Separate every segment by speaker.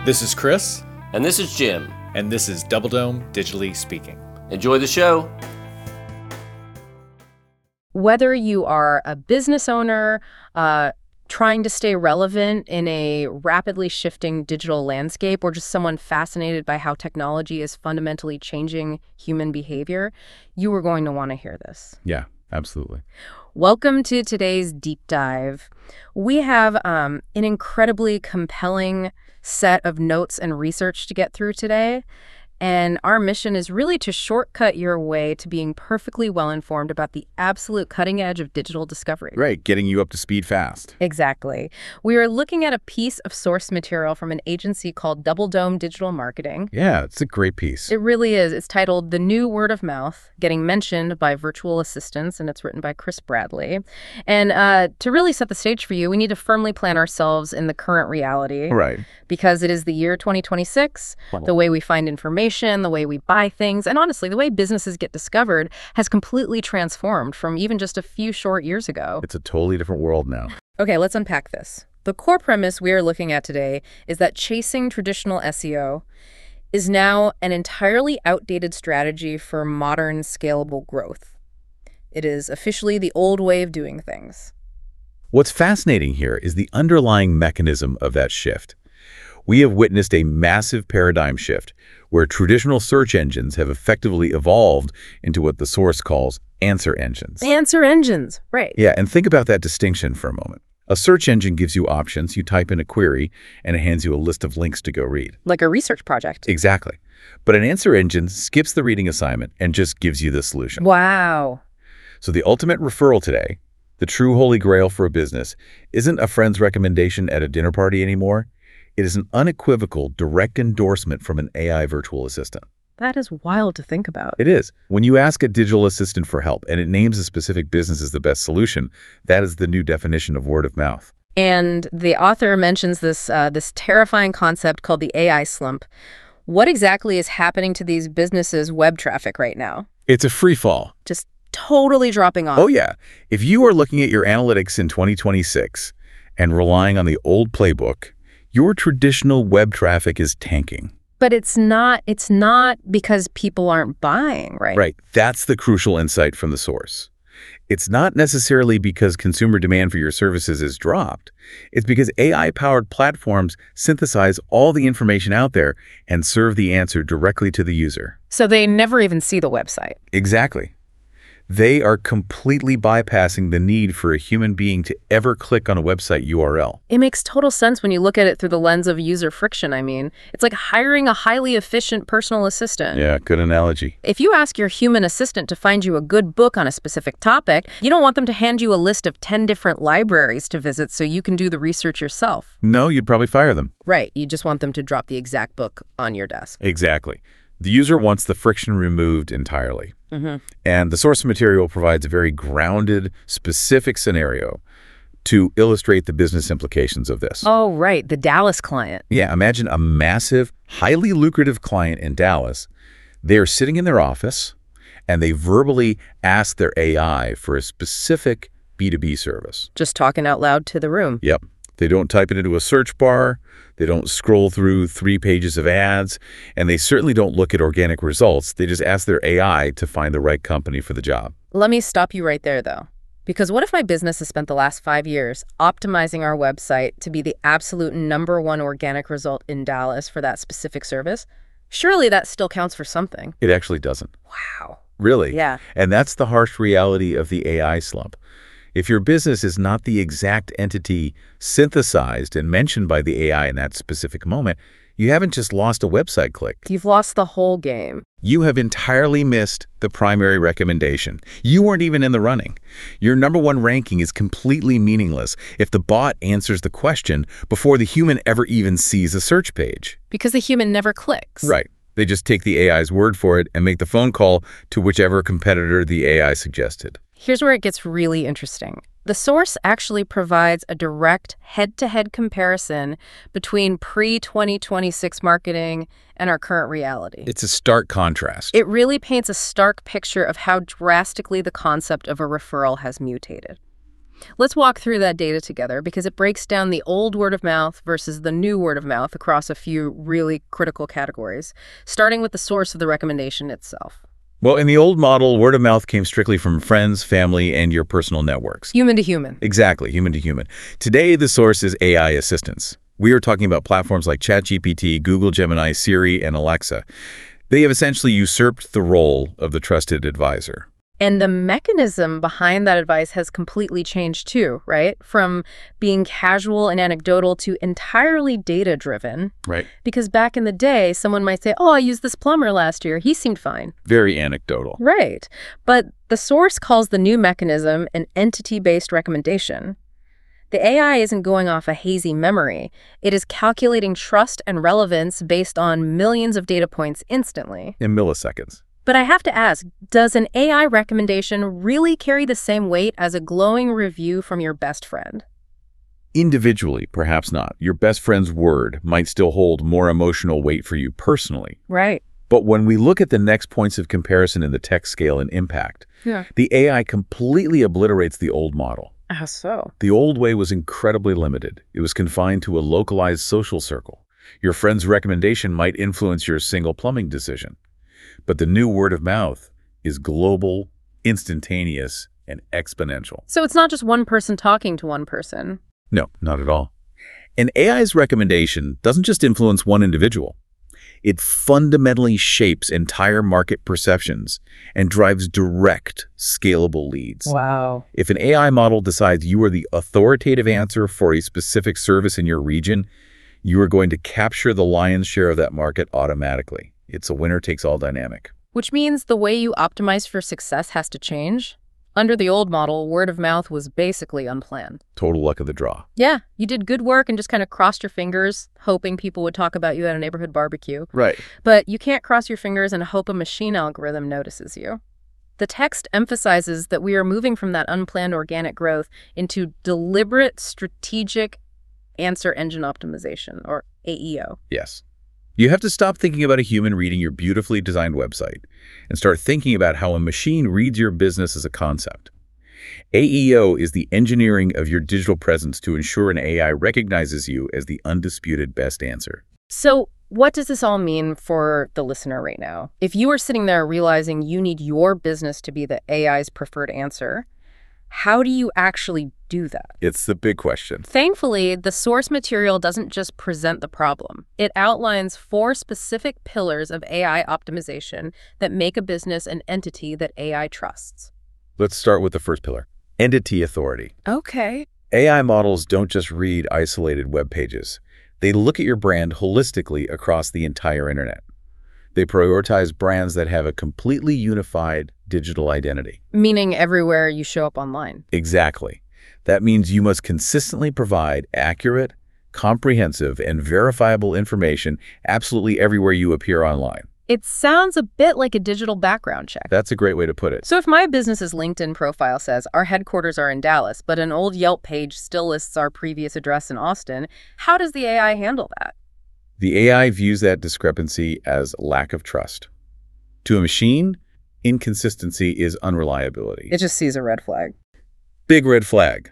Speaker 1: This is Chris.
Speaker 2: And this is Jim.
Speaker 1: And this is Double Dome Digitally Speaking.
Speaker 2: Enjoy the show.
Speaker 3: Whether you are a business owner, trying to stay relevant in a rapidly shifting digital landscape, or just someone fascinated by how technology is fundamentally changing human behavior, you are going to want to hear this.
Speaker 4: Yeah, absolutely.
Speaker 3: Welcome to today's deep dive. We have an incredibly compelling set of notes and research to get through today. And our mission is really to shortcut your way to being perfectly well-informed about the absolute cutting edge of digital discovery.
Speaker 4: Right, getting you up to speed fast.
Speaker 3: Exactly. We are looking at a piece of source material from an agency called Double Dome Digital Marketing.
Speaker 4: Yeah, it's a great piece.
Speaker 3: It really is. It's titled The New Word of Mouth, Getting Mentioned by Virtual Assistants, and it's written by Chris Bradley. And to really set the stage for you, we need to firmly plant ourselves in the current reality.
Speaker 4: Right.
Speaker 3: Because it is the year 2026, the way we find information, the way we buy things, and honestly, the way businesses get discovered has completely transformed from even just a few short years ago.
Speaker 4: It's a totally different world now.
Speaker 3: Okay, let's unpack this. The core premise we are looking at today is that chasing traditional SEO is now an entirely outdated strategy for modern scalable growth. It is officially the old way of doing things.
Speaker 4: What's fascinating here is the underlying mechanism of that shift. We have witnessed a massive paradigm shift where traditional search engines have effectively evolved into what the source calls answer engines.
Speaker 3: Answer engines, right.
Speaker 4: Yeah, and think about that distinction for a moment. A search engine gives you options, you type in a query, and it hands you a list of links to go read.
Speaker 3: Like a research project.
Speaker 4: Exactly. But an answer engine skips the reading assignment and just gives you the solution.
Speaker 3: Wow.
Speaker 4: So the ultimate referral today, the true holy grail for a business, isn't a friend's recommendation at a dinner party anymore. It is an unequivocal direct endorsement from an AI virtual assistant.
Speaker 3: That is wild to think about.
Speaker 4: It is. When you ask a digital assistant for help and it names a specific business as the best solution, that is the new definition of word of mouth.
Speaker 3: And the author mentions this terrifying concept called the AI slump. What exactly is happening to these businesses' web traffic right now?
Speaker 4: It's a free fall.
Speaker 3: Just totally dropping off.
Speaker 4: Oh, yeah. If you are looking at your analytics in 2026 and relying on the old playbook, your traditional web traffic is tanking.
Speaker 3: But it's not because people aren't buying, right?
Speaker 4: Right. That's the crucial insight from the source. It's not necessarily because consumer demand for your services has dropped. It's because AI-powered platforms synthesize all the information out there and serve the answer directly to the user.
Speaker 3: So they never even see the website.
Speaker 4: Exactly. They are completely bypassing the need for a human being to ever click on a website URL.
Speaker 3: It makes total sense when you look at it through the lens of user friction, I mean. It's like hiring a highly efficient personal assistant.
Speaker 4: Yeah, good analogy.
Speaker 3: If you ask your human assistant to find you a good book on a specific topic, you don't want them to hand you a list of 10 different libraries to visit so you can do the research yourself.
Speaker 4: No, you'd probably fire them.
Speaker 3: Right. You just want them to drop the exact book on your desk.
Speaker 4: Exactly. The user wants the friction removed entirely.
Speaker 3: Mm-hmm.
Speaker 4: And the source material provides a very grounded, specific scenario to illustrate the business implications of this.
Speaker 3: Oh, right. The Dallas client.
Speaker 4: Yeah, imagine a massive, highly lucrative client in Dallas. They're sitting in their office, and they verbally ask their AI for a specific B2B service.
Speaker 3: Just talking out loud to the room.
Speaker 4: Yep. They don't type it into a search bar, they don't scroll through 3 pages of ads, and they certainly don't look at organic results. They just ask their AI to find the right company for the job.
Speaker 3: Let me stop you right there, though. Because what if my business has spent the last 5 years optimizing our website to be the absolute #1 organic result in Dallas for that specific service? Surely that still counts for something.
Speaker 4: It actually doesn't.
Speaker 3: Wow.
Speaker 4: Really?
Speaker 3: Yeah.
Speaker 4: And that's the harsh reality of the AI slump. If your business is not the exact entity synthesized and mentioned by the AI in that specific moment, you haven't just lost a website click.
Speaker 3: You've lost the whole game.
Speaker 4: You have entirely missed the primary recommendation. You weren't even in the running. Your #1 ranking is completely meaningless if the bot answers the question before the human ever even sees a search page.
Speaker 3: Because the human never clicks.
Speaker 4: Right. They just take the AI's word for it and make the phone call to whichever competitor the AI suggested.
Speaker 3: Here's where it gets really interesting. The source actually provides a direct head-to-head comparison between pre-2026 marketing and our current reality.
Speaker 4: It's a stark contrast.
Speaker 3: It really paints a stark picture of how drastically the concept of a referral has mutated. Let's walk through that data together because it breaks down the old word of mouth versus the new word of mouth across a few really critical categories, starting with the source of the recommendation itself.
Speaker 4: Well, in the old model, word of mouth came strictly from friends, family, and your personal networks.
Speaker 3: Human to human.
Speaker 4: Exactly, human to human. Today, the source is AI assistants. We are talking about platforms like ChatGPT, Google Gemini, Siri, and Alexa. They have essentially usurped the role of the trusted advisor.
Speaker 3: And the mechanism behind that advice has completely changed too, right? From being casual and anecdotal to entirely data-driven.
Speaker 4: Right.
Speaker 3: Because back in the day, someone might say, oh, I used this plumber last year. He seemed fine.
Speaker 4: Very anecdotal.
Speaker 3: Right. But the source calls the new mechanism an entity-based recommendation. The AI isn't going off a hazy memory. It is calculating trust and relevance based on millions of data points instantly.
Speaker 4: In milliseconds.
Speaker 3: But I have to ask, does an AI recommendation really carry the same weight as a glowing review from your best friend?
Speaker 4: Individually, perhaps not. Your best friend's word might still hold more emotional weight for you personally.
Speaker 3: Right.
Speaker 4: But when we look at the next points of comparison in the tech scale and impact, the AI completely obliterates the old model.
Speaker 3: How so?
Speaker 4: The old way was incredibly limited. It was confined to a localized social circle. Your friend's recommendation might influence your single plumbing decision. But the new word of mouth is global, instantaneous, and exponential.
Speaker 3: So it's not just one person talking to one person.
Speaker 4: No, not at all. An AI's recommendation doesn't just influence one individual. It fundamentally shapes entire market perceptions and drives direct, scalable leads.
Speaker 3: Wow.
Speaker 4: If an AI model decides you are the authoritative answer for a specific service in your region, you are going to capture the lion's share of that market automatically. It's a winner-takes-all dynamic.
Speaker 3: Which means the way you optimize for success has to change. Under the old model, word of mouth was basically unplanned.
Speaker 4: Total luck of the draw.
Speaker 3: Yeah, you did good work and just kind of crossed your fingers, hoping people would talk about you at a neighborhood barbecue.
Speaker 4: Right.
Speaker 3: But you can't cross your fingers and hope a machine algorithm notices you. The text emphasizes that we are moving from that unplanned organic growth into deliberate strategic answer engine optimization, or AEO.
Speaker 4: Yes. You have to stop thinking about a human reading your beautifully designed website and start thinking about how a machine reads your business as a concept. AEO is the engineering of your digital presence to ensure an AI recognizes you as the undisputed best answer.
Speaker 3: So what does this all mean for the listener right now? If you are sitting there realizing you need your business to be the AI's preferred answer, how do you actually do that?
Speaker 4: It's the big question.
Speaker 3: Thankfully, the source material doesn't just present the problem. It outlines 4 specific pillars of AI optimization that make a business an entity that AI trusts.
Speaker 4: Let's start with the first pillar, entity authority.
Speaker 3: Okay.
Speaker 4: AI models don't just read isolated web pages. They look at your brand holistically across the entire internet. They prioritize brands that have a completely unified digital identity.
Speaker 3: Meaning everywhere you show up online.
Speaker 4: Exactly. That means you must consistently provide accurate, comprehensive, and verifiable information absolutely everywhere you appear online.
Speaker 3: It sounds a bit like a digital background check.
Speaker 4: That's a great way to put it.
Speaker 3: So if my business's LinkedIn profile says our headquarters are in Dallas, but an old Yelp page still lists our previous address in Austin, how does the AI handle that?
Speaker 4: The AI views that discrepancy as lack of trust. To a machine, inconsistency is unreliability.
Speaker 3: It just sees a red flag.
Speaker 4: Big red flag.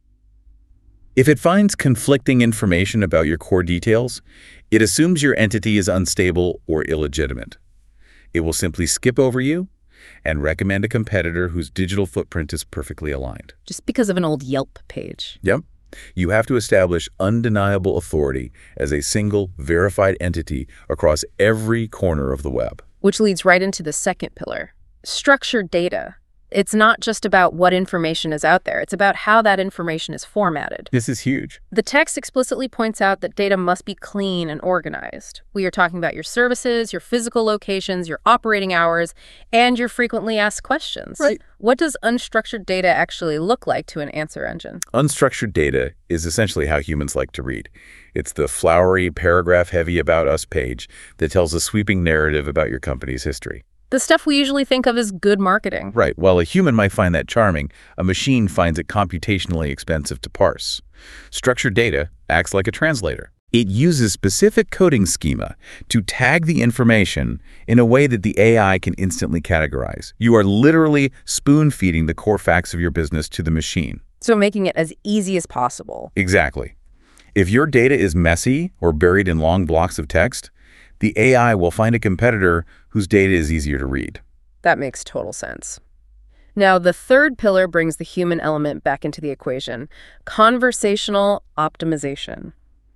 Speaker 4: If it finds conflicting information about your core details, it assumes your entity is unstable or illegitimate. It will simply skip over you and recommend a competitor whose digital footprint is perfectly aligned.
Speaker 3: Just because of an old Yelp page.
Speaker 4: Yep. You have to establish undeniable authority as a single, verified entity across every corner of the web.
Speaker 3: Which leads right into the second pillar, structured data. It's not just about what information is out there. It's about how that information is formatted.
Speaker 4: This is huge.
Speaker 3: The text explicitly points out that data must be clean and organized. We are talking about your services, your physical locations, your operating hours, and your frequently asked questions.
Speaker 4: Right.
Speaker 3: What does unstructured data actually look like to an answer engine?
Speaker 4: Unstructured data is essentially how humans like to read. It's the flowery, paragraph-heavy About Us page that tells a sweeping narrative about your company's history.
Speaker 3: The stuff we usually think of as good marketing.
Speaker 4: Right. While a human might find that charming, a machine finds it computationally expensive to parse. Structured data acts like a translator. It uses specific coding schema to tag the information in a way that the AI can instantly categorize. You are literally spoon-feeding the core facts of your business to the machine.
Speaker 3: So making it as easy as possible.
Speaker 4: Exactly. If your data is messy or buried in long blocks of text, the AI will find a competitor whose data is easier to read.
Speaker 3: That makes total sense. Now, the third pillar brings the human element back into the equation, conversational optimization.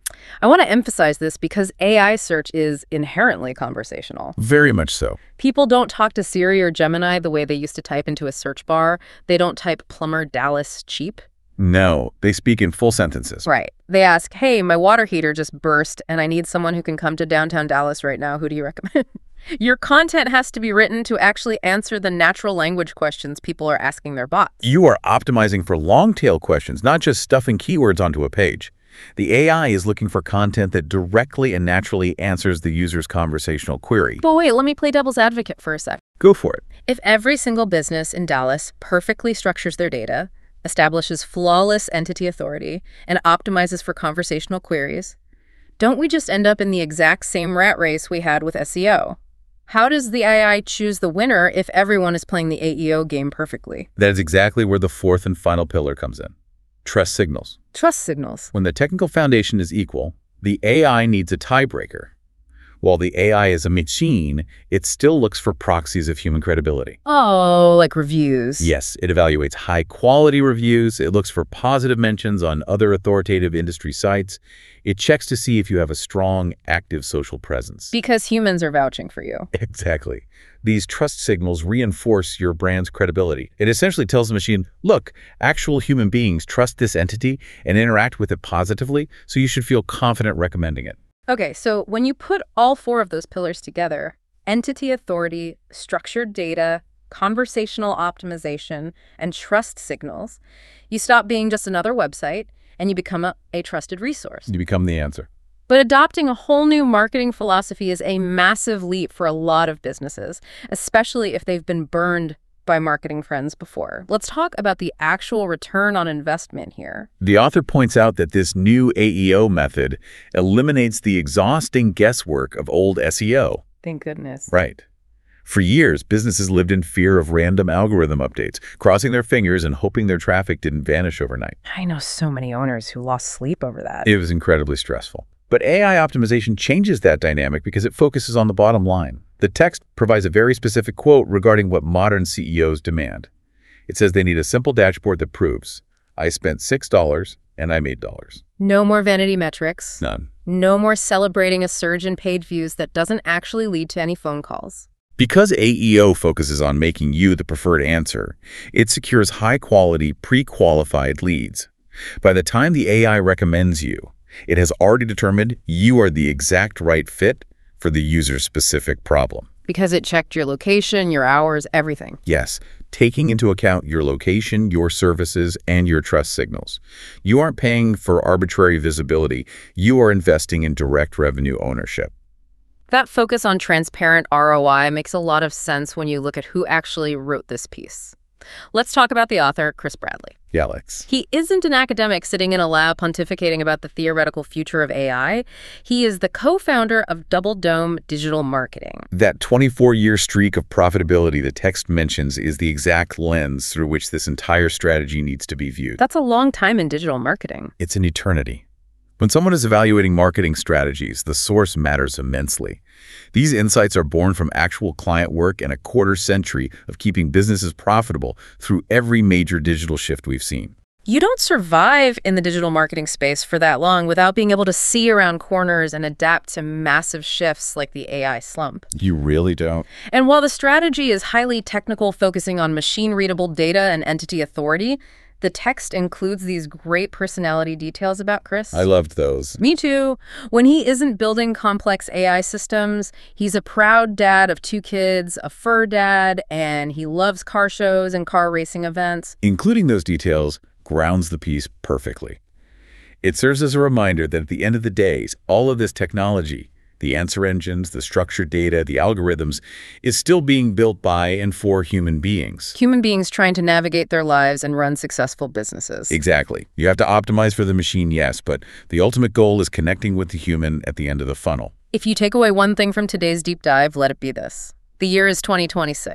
Speaker 3: I want to emphasize this because AI search is inherently conversational.
Speaker 4: Very much so.
Speaker 3: People don't talk to Siri or Gemini the way they used to type into a search bar. They don't type plumber Dallas cheap.
Speaker 4: No, they speak in full sentences.
Speaker 3: Right. They ask, hey, my water heater just burst and I need someone who can come to downtown Dallas right now. Who do you recommend? Your content has to be written to actually answer the natural language questions people are asking their bots.
Speaker 4: You are optimizing for long-tail questions, not just stuffing keywords onto a page. The AI is looking for content that directly and naturally answers the user's conversational query.
Speaker 3: But wait, let me play devil's advocate for a sec.
Speaker 4: Go for it.
Speaker 3: If every single business in Dallas perfectly structures their data, establishes flawless entity authority, and optimizes for conversational queries, don't we just end up in the exact same rat race we had with SEO? How does the AI choose the winner if everyone is playing the AEO game perfectly?
Speaker 4: That is exactly where the fourth and final pillar comes in. Trust signals.
Speaker 3: Trust signals.
Speaker 4: When the technical foundation is equal, the AI needs a tiebreaker. While the AI is a machine, it still looks for proxies of human credibility.
Speaker 3: Oh, like reviews.
Speaker 4: Yes, it evaluates high-quality reviews. It looks for positive mentions on other authoritative industry sites. It checks to see if you have a strong, active social presence.
Speaker 3: Because humans are vouching for you.
Speaker 4: Exactly. These trust signals reinforce your brand's credibility. It essentially tells the machine, look, actual human beings trust this entity and interact with it positively, so you should feel confident recommending it.
Speaker 3: Okay, so when you put all four of those pillars together, entity authority, structured data, conversational optimization, and trust signals, you stop being just another website and you become a trusted resource.
Speaker 4: You become the answer.
Speaker 3: But adopting a whole new marketing philosophy is a massive leap for a lot of businesses, especially if they've been burned by marketing friends before. Let's talk about the actual return on investment here.
Speaker 4: The author points out that this new AEO method eliminates the exhausting guesswork of old SEO.
Speaker 3: Thank goodness.
Speaker 4: Right. For years, businesses lived in fear of random algorithm updates, crossing their fingers and hoping their traffic didn't vanish overnight.
Speaker 3: I know so many owners who lost sleep over that.
Speaker 4: It was incredibly stressful. But AI optimization changes that dynamic because it focuses on the bottom line. The text provides a very specific quote regarding what modern CEOs demand. It says they need a simple dashboard that proves, I spent $6 and I made dollars.
Speaker 3: No more vanity metrics.
Speaker 4: None.
Speaker 3: No more celebrating a surge in paid views that doesn't actually lead to any phone calls.
Speaker 4: Because AEO focuses on making you the preferred answer, it secures high-quality, pre-qualified leads. By the time the AI recommends you, it has already determined you are the exact right fit for the user's specific problem.
Speaker 3: Because it checked your location, your hours, everything.
Speaker 4: Yes, taking into account your location, your services, and your trust signals. You aren't paying for arbitrary visibility. You are investing in direct revenue ownership.
Speaker 3: That focus on transparent ROI makes a lot of sense when you look at who actually wrote this piece. Let's talk about the author, Chris Bradley.
Speaker 4: Yeah, Alex.
Speaker 3: He isn't an academic sitting in a lab pontificating about the theoretical future of AI. He is the co-founder of Double Dome Digital Marketing.
Speaker 4: That 24-year streak of profitability the text mentions is the exact lens through which this entire strategy needs to be viewed.
Speaker 3: That's a long time in digital marketing.
Speaker 4: It's an eternity. When someone is evaluating marketing strategies, the source matters immensely. These insights are born from actual client work and a quarter-century of keeping businesses profitable through every major digital shift we've seen.
Speaker 3: You don't survive in the digital marketing space for that long without being able to see around corners and adapt to massive shifts like the AI slump.
Speaker 4: You really don't?
Speaker 3: And while the strategy is highly technical, focusing on machine-readable data and entity authority, the text includes these great personality details about Chris.
Speaker 4: I loved those.
Speaker 3: Me too. When he isn't building complex AI systems, he's a proud dad of 2 kids, a fur dad, and he loves car shows and car racing events.
Speaker 4: Including those details grounds the piece perfectly. It serves as a reminder that at the end of the day, all of this technology, the answer engines, the structured data, the algorithms, is still being built by and for human beings.
Speaker 3: Human beings trying to navigate their lives and run successful businesses.
Speaker 4: Exactly. You have to optimize for the machine, yes, but the ultimate goal is connecting with the human at the end of the funnel.
Speaker 3: If you take away one thing from today's deep dive, let it be this. The year is 2026.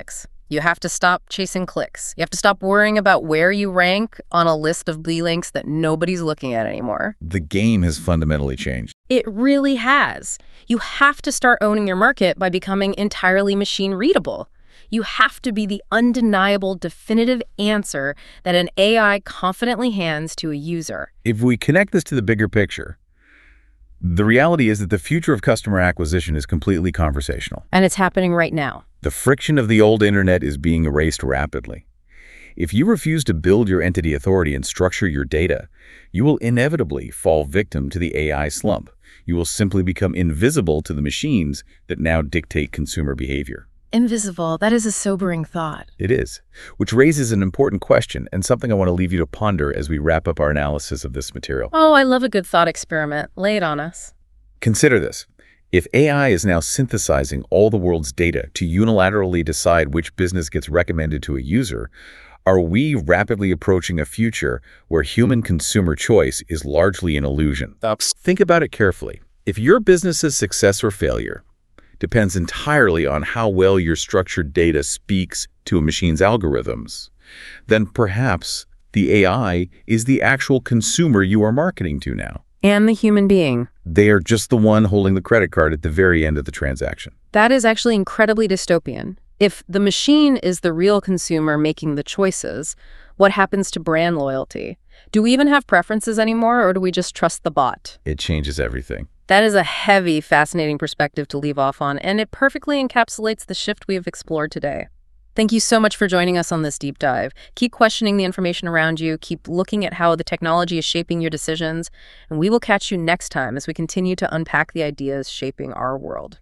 Speaker 3: You have to stop chasing clicks. You have to stop worrying about where you rank on a list of links that nobody's looking at anymore.
Speaker 4: The game has fundamentally changed.
Speaker 3: It really has. You have to start owning your market by becoming entirely machine readable. You have to be the undeniable, definitive answer that an AI confidently hands to a user.
Speaker 4: If we connect this to the bigger picture, the reality is that the future of customer acquisition is completely conversational.
Speaker 3: And it's happening right now.
Speaker 4: The friction of the old internet is being erased rapidly. If you refuse to build your entity authority and structure your data, you will inevitably fall victim to the AI slump. You will simply become invisible to the machines that now dictate consumer behavior.
Speaker 3: Invisible, that is a sobering thought.
Speaker 4: It is, which raises an important question and something I want to leave you to ponder as we wrap up our analysis of this material.
Speaker 3: Oh, I love a good thought experiment. Lay it on us.
Speaker 4: Consider this. If AI is now synthesizing all the world's data to unilaterally decide which business gets recommended to a user, are we rapidly approaching a future where human consumer choice is largely an illusion? Think about it carefully. If your business's success or failure depends entirely on how well your structured data speaks to a machine's algorithms, then perhaps the AI is the actual consumer you are marketing to now.
Speaker 3: And the human being.
Speaker 4: They are just the one holding the credit card at the very end of the transaction.
Speaker 3: That is actually incredibly dystopian. If the machine is the real consumer making the choices, what happens to brand loyalty? Do we even have preferences anymore, or do we just trust the bot?
Speaker 4: It changes everything.
Speaker 3: That is a heavy, fascinating perspective to leave off on, and it perfectly encapsulates the shift we have explored today. Thank you so much for joining us on this deep dive. Keep questioning the information around you, keep looking at how the technology is shaping your decisions, and we will catch you next time as we continue to unpack the ideas shaping our world.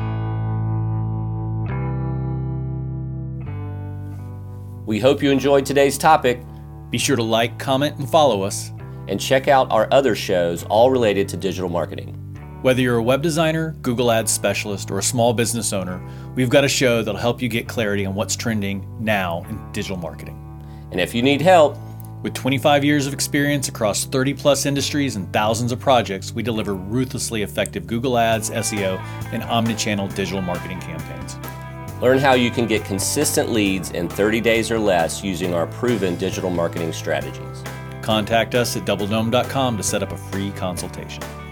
Speaker 2: We hope you enjoyed today's topic,
Speaker 1: Be sure to like, comment, and follow us.
Speaker 2: and check out our other shows all related to digital marketing.
Speaker 1: Whether you're a web designer, Google Ads specialist, or a small business owner, we've got a show that'll help you get clarity on what's trending now in digital marketing.
Speaker 2: And if you need help,
Speaker 1: With 25 years of experience across 30-plus industries and thousands of projects, we deliver ruthlessly effective Google Ads, SEO, and omnichannel digital marketing campaigns.
Speaker 2: learn how you can get consistent leads in 30 days or less using our proven digital marketing strategies.
Speaker 1: Contact us at doubledome.com to set up a free consultation.